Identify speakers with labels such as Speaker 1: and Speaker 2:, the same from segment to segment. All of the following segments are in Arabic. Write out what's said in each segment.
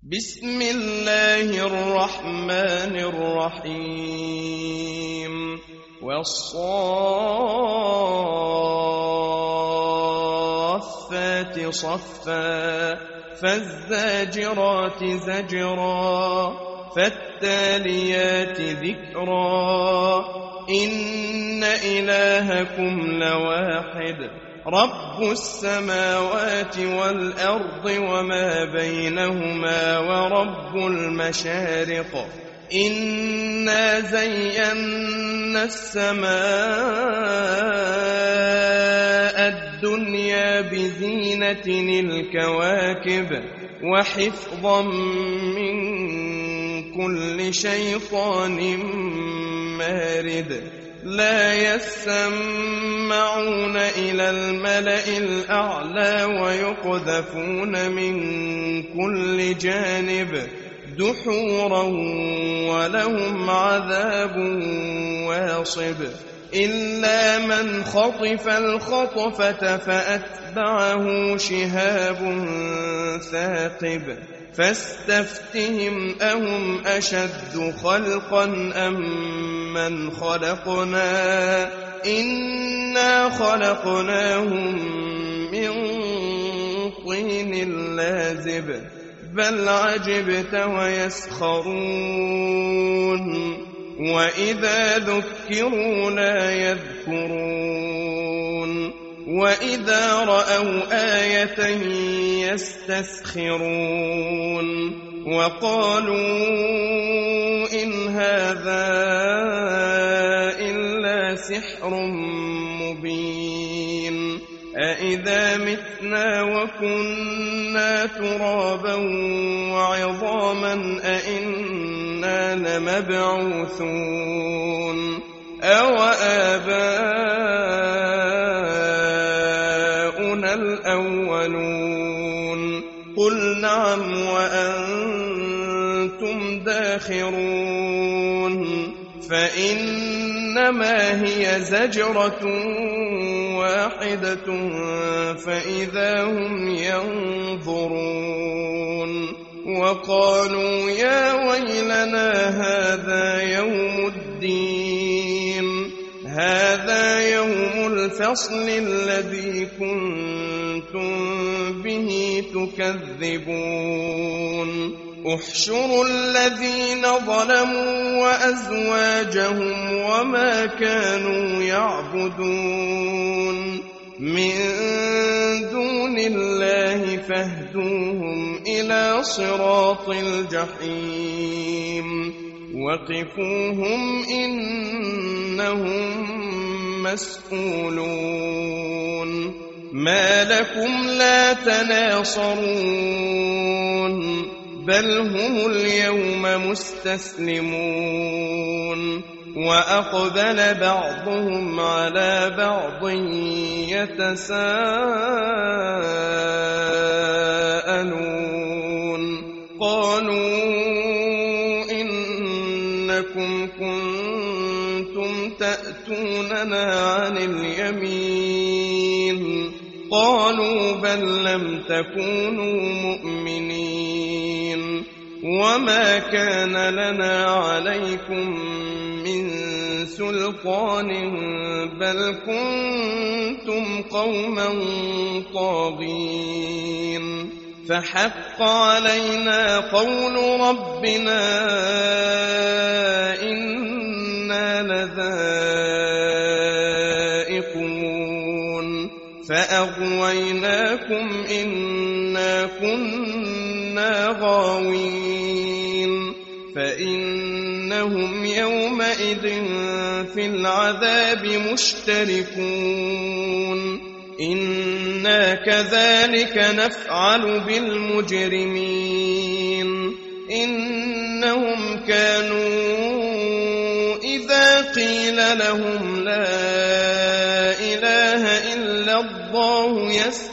Speaker 1: بسم الله الرحمن الرحيم والصافات صفا فالزاجرات زجرا فالتاليات ذكرا إن إلهكم لواحد رب السماوات والأرض وما بينهما ورب المشارق إنا زينا السماء الدنيا بزينة الكواكب وحفظا من كل شيطان مارد لا يسمعون إلى الملأ الأعلى ويقذفون من كل جانب دحورا ولهم عذاب واصب إلا من خطف الخطفة فأتبعه شهاب ثاقب فاستفتهم أهم أشد خلقا أم من خلقنا إنا خلقناهم من طين لازب بل عجبت ويسخرون وإذا ذكروا لا يذكرون وإذا رأوا آية يستسخرون وقالوا إن هذا إلا سحر مبين أإذا متنا وكنا ترابا وعظاما أإنا لمبعوثون أو آباؤنا الأولون قل نعم وأنتم داخرون فإنما هي زجرة واحدة فإذا هم ينظرون وقالوا يا ويلنا هذا يوم الدين هذا يوم الفصل الذي كنتم به تكذبون احشروا الذين ظلموا وأزواجهم وما كانوا يعبدون من دون الله فاهدوهم إلى صراط الجحيم وقفوهم إنهم مسؤولون ما لكم لا تناصرون بل هم اليوم مستسلمون وأقبل بعضهم على بعض يتساءلون قالوا إنكم كنتم تأتوننا عن اليمين قالوا بل لم تكونوا مؤمنين وما كان لنا عليكم من سلطان بل كنتم قوما طاغين فحق علينا قول ربنا إنا لذائقون فأغويناكم إنا كنا غاوين فإنهم يومئذ في العذاب مشتركون إنا كذلك نفعل بالمجرمين إنهم كانوا إذا قيل لهم لا إله إلا الله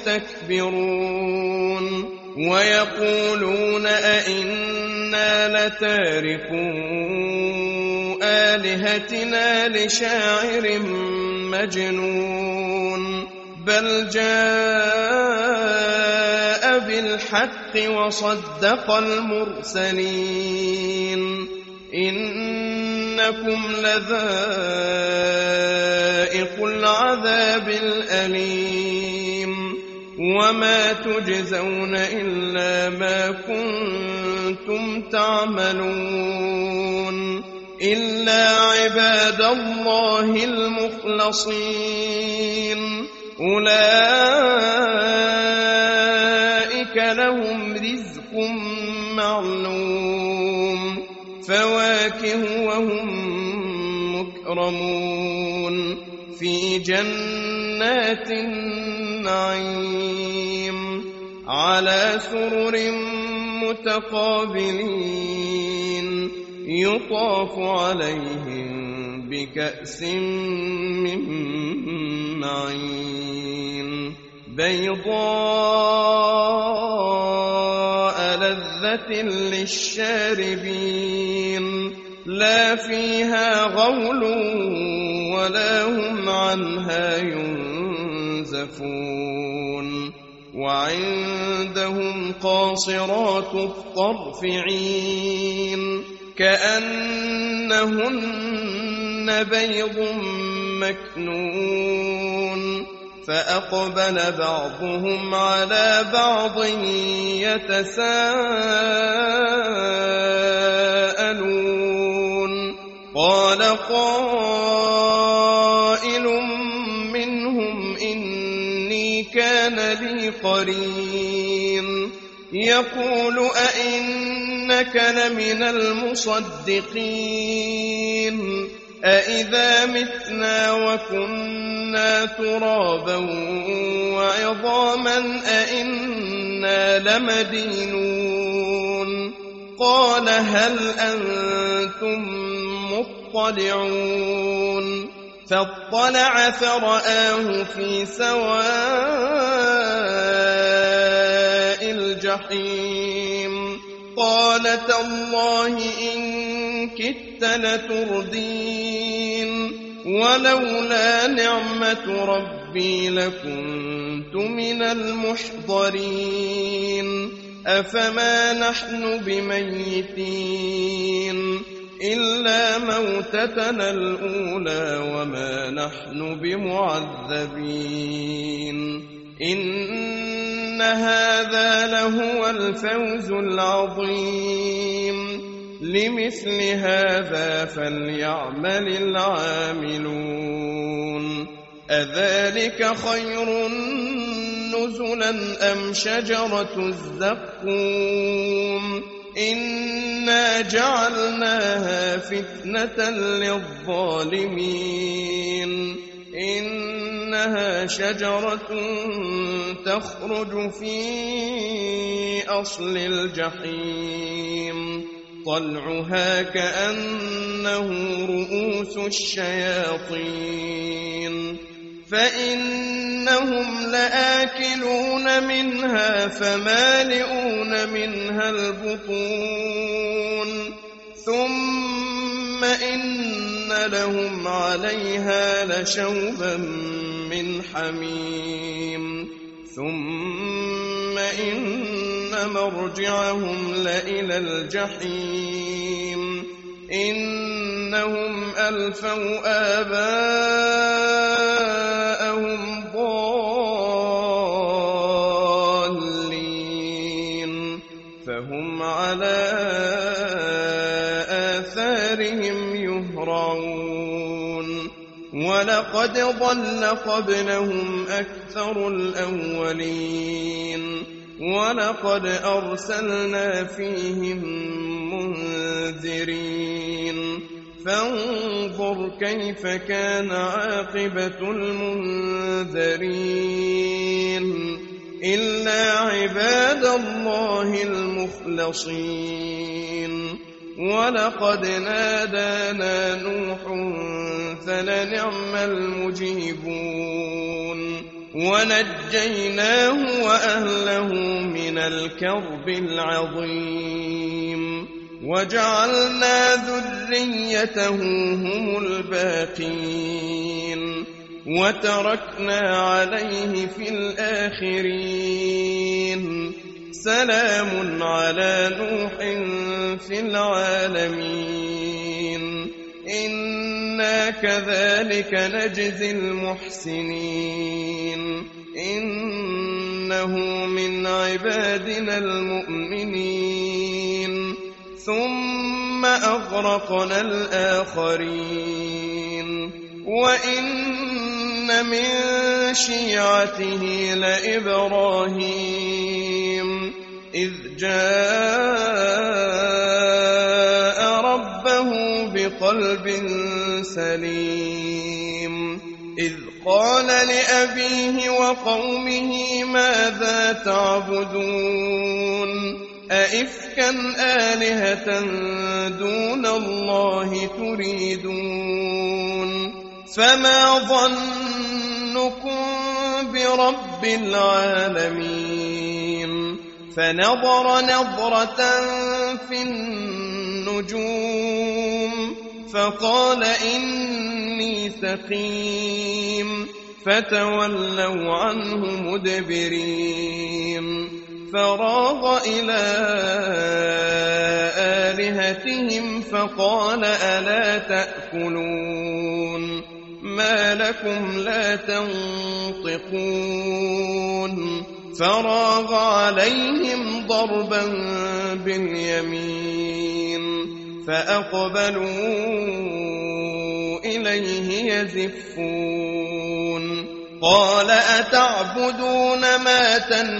Speaker 1: يستكبرون ويقولون أئنا لتاركو آلهتنا لشاعر مجنون بل جاء بالحق وصدق المرسلين إنكم لذائق العذاب الأليم وما تجزون إلا ما كنتم تعملون إلا عباد الله المخلصين أولئك لهم رزق معلوم فواكه وهم مكرمون في جنات النعيم على سرر متقابلين يطاف عليهم بكأس من معين بيضاء لذة للشاربين لا فيها غول ولا هم عنها ينزفون وعندهم قاصرات الطرف عين كأنهن بيض مكنون فأقبل بعضهم على بعض يتساءلون قال قائل منهم إني كان لي قرين يقول أئنك لمن المصدقين أئذا متنا وكنا ترابا وعظاما أئنا لمدينون قال هل أنتم مطلعون فاطلع فرآه في سواء الجحيم قال تالله إن كدت لتردين ولولا نعمة ربي لكنت من المحضرين أفما نحن بميتين إلا موتتنا الأولى وما نحن بمعذبين إن هذا لهو الفوز العظيم لمثل هذا فليعمل العاملون أذلك خير نزلا أم شجرة الزقوم إنا جعلناها فتنة للظالمين إنها شجرة تخرج في أصل الجحيم طلعها كأنه رؤوس الشياطين فإنهم لآكلون منها فمالئون منها البطون ثم إن لهم عليها لشوبا من حميم ثم إن مرجعهم لإلى الجحيم إنهم ألفوا آباءهم ضالين فهم على آثارهم يهرعون ولقد ضل قبلهم أكثر الأولين ولقد أرسلنا فيهم منذرين فانظر كيف كان عاقبة المنذرين إلا عباد الله المخلصين ولقد نادانا نوح فلنعم المجيبون ونجيناه وأهله من الكرب العظيم وجعلنا ذريته هم الباقين وتركنا عليه في الآخرين سلام على نوح في العالمين إنا كذلك نجزي المحسنين إنه من عبادنا المؤمنين ثم أغرقنا الآخرين وإن من شيعته لإبراهيم إذ جاء ربه بقلب سليم إذ قال لأبيه وقومه ماذا تعبدون أئفكا آلهة دون الله تريدون فما ظنكم برب العالمين فنظر نظرة في النجوم فقال إني سقيم فتولوا عنه مدبرين فراغ إلى آلهتهم فقال ألا تأكلون ما لكم لا تنطقون فراغ عليهم ضربا باليمين فأقبلوا إليه يزفون قال أتعبدون ما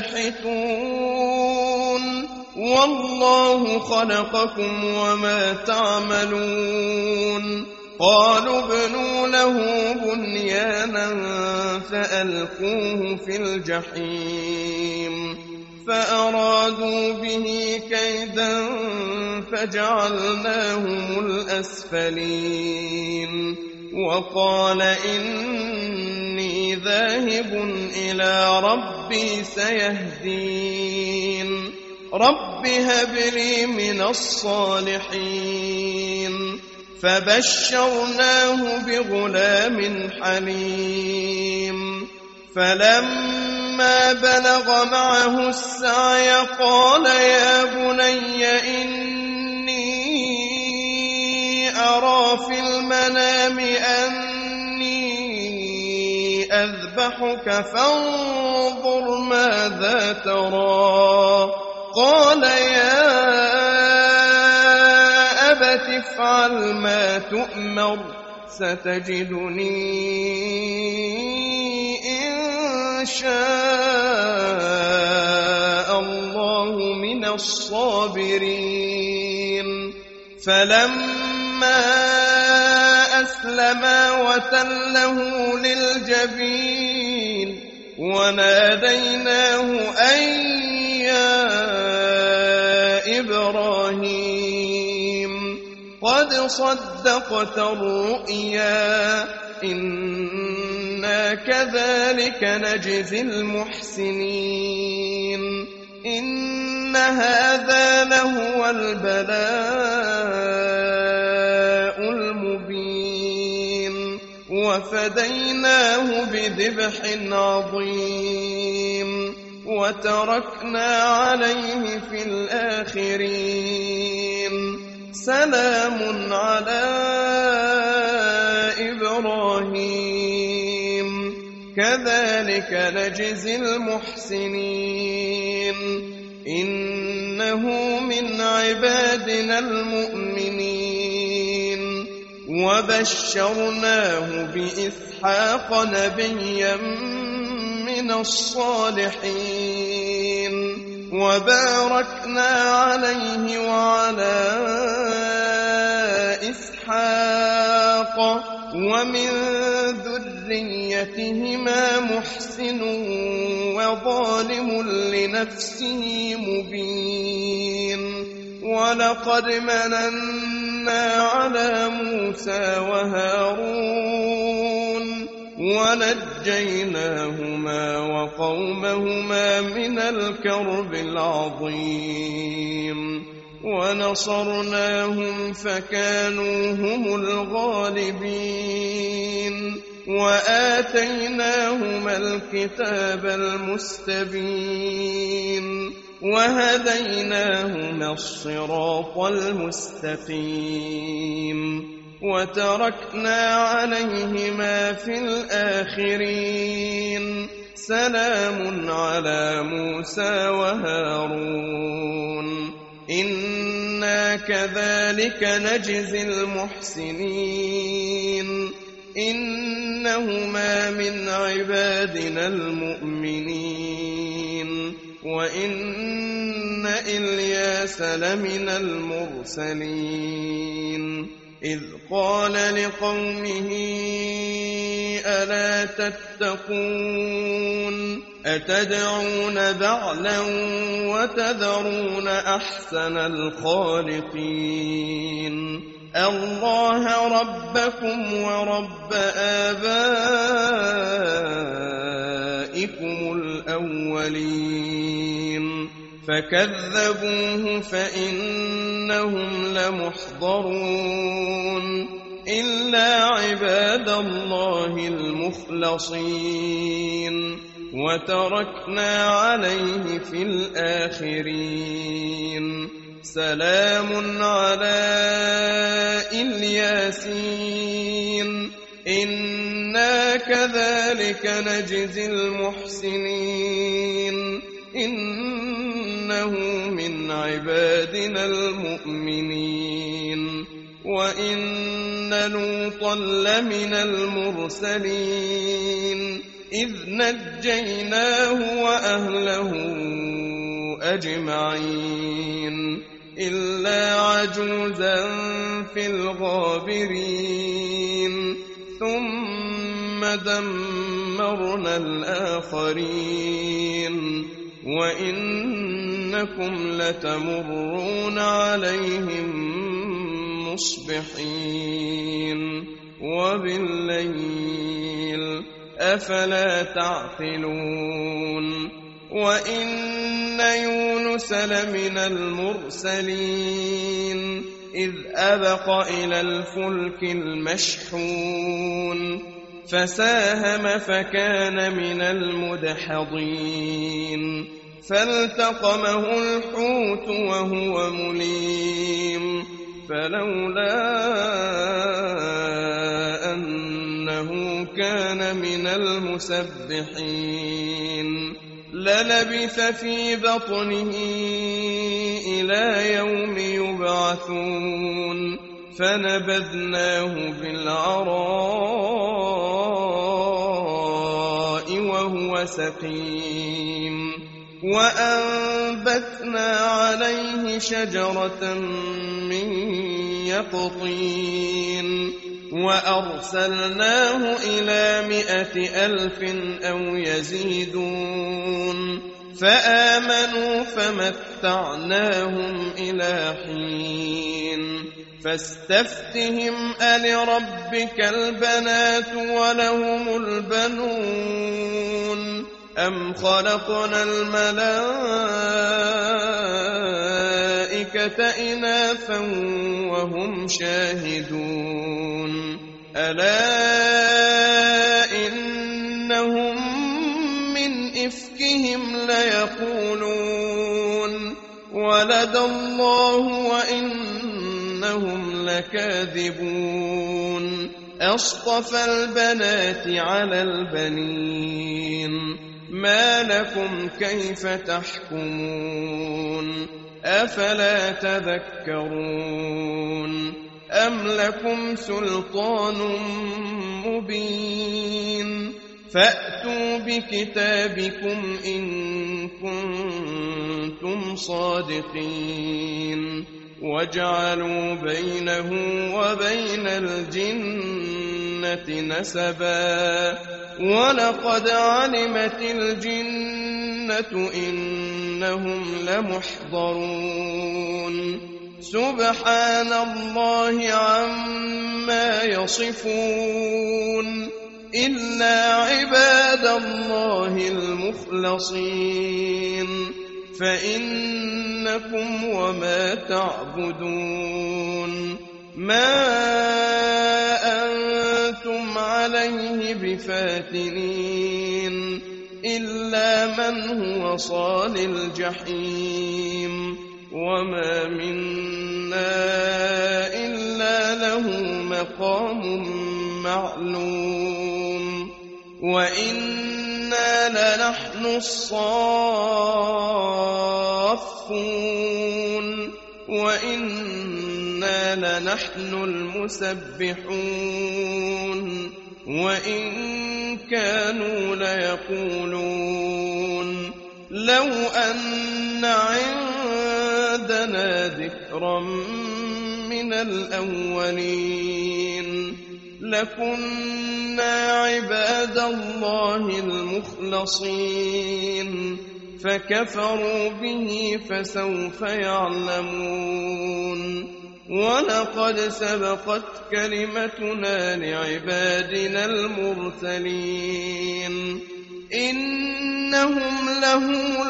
Speaker 1: تنحتون والله خلقكم وما تعملون قالوا ابنوا له بنيانا فألقوه في الجحيم فأرادوا به كيدا فجعلناهم الأسفلين وقال إني ذاهب إلى ربي سيهدين رب هب لي من الصالحين فبشرناه بغلام حليم فلما بلغ معه السعي قال يا بني إني أرى في المنام أني أذبحك فانظر ماذا ترى قال يا أبت افعل ما تؤمر ستجدني إن شاء الله من الصابرين فلما أسلما وتله للجبين وناديناه أن يا إبراهيم قد صدقت الرؤيا إنا كذلك نجزي المحسنين إن هذا لهو البلاء المبين وفديناه بذبح عظيم وتركنا عليه في الآخرين سلام على إبراهيم كذلك نجزي المحسنين إنه من عبادنا المؤمنين وبشرناه بإسحاق نبيا من الصالحين وباركنا عليه وعلى إسحاق ومن ذريتهما محسن وظالم لنفسه مبين ولقد مننا على موسى وهارون ونجيناهما وقومهما من الكرب العظيم ونصرناهم فكانوا هم الغالبين وآتيناهما الكتاب المستبين وهديناهما الصراط المستقيم وتركنا عليهما في الآخرين سلام على موسى وهارون إنا كذلك نجزي المحسنين إنهما من عبادنا المؤمنين وإن إلياس لمن المرسلين إذ قال لقومه ألا تتقون أتدعون بعلا وتذرون أحسن الخالقين الله ربكم ورب آبائكم الأولين فكذبوه فإنهم لمحضرون إلا عباد الله المخلصين وتركنا عليه في الآخرين سلام على الياسين إنا كذلك نجزي المحسنين إنه من عبادنا المؤمنين وإن لوطا لمن المرسلين إذ نجيناه وأهله أجمعين إلا عجوزا في الغابرين ثم دمرنا الآخرين وإنكم لتمرون عليهم مصبحين وبالليل أفلا تعقلون وإن يونس لمن المرسلين إذ أبق إلى الفلك المشحون فساهم فكان من المدحضين فالتقمه الحوت وهو مليم فلولا أنه كان من المسبحين للبث في بطنه إلى يوم يبعثون فنبذناه بالعراء وهو سقيم وأنبتنا عليه شجرة من يقطين وأرسلناه إلى 100,000 أو يزيدون فآمنوا فمتعناهم إلى حين فاستفتهم ألربك البنات ولهم البنون أم خلقنا الملائكة إناثا وهم شاهدون ألا إنهم من إفكهم ليقولون ولد الله وإنهم لكاذبون أصطفى البنات على البنين ما لكم كيف تحكمون أفلا تذكرون أم لكم سلطان مبين فأتوا بكتابكم إن كنتم صادقين واجعلوا بينه وبين الجنة نسبا ولقد علمت الجنة إنهم لمحضرون سبحان الله عما يصفون إلا عباد الله المخلصين فإنكم وما تعبدون ما أنتم عليه بفاتنين إلا من هو صال الجحيم وما منا إلا له مقام معلوم وإنا لنحن الصافون وإنا لنحن المسبحون وإن كانوا ليقولون لو أن عندنا ذكرا من الأولين لكنا عباد الله المخلصين فكفروا به فسوف يعلمون ولقد سبقت كلمتنا لعبادنا المرسلين إنهم لهم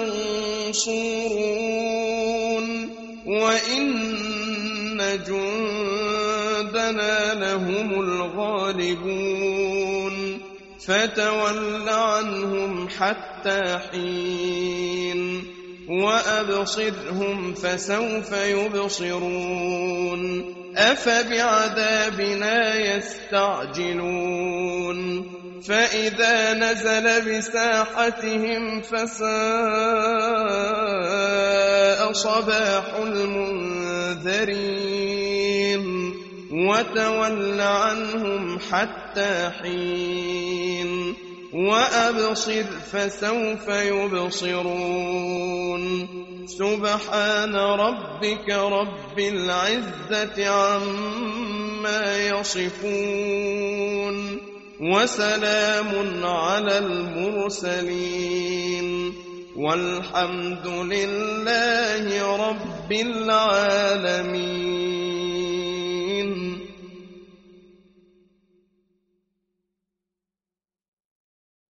Speaker 1: المنصورون وإن جندنا لهم الغالبون فتول عنهم حتى حين وأبصرهم فسوف يبصرون أفبعذابنا يستعجلون فإذا نزل بساحتهم فساء صباح المنذرين وتول عنهم حتى حين وأبصر فسوف يبصرون سبحان ربك رب العزة عما يصفون وسلام على المرسلين والحمد لله رب العالمين.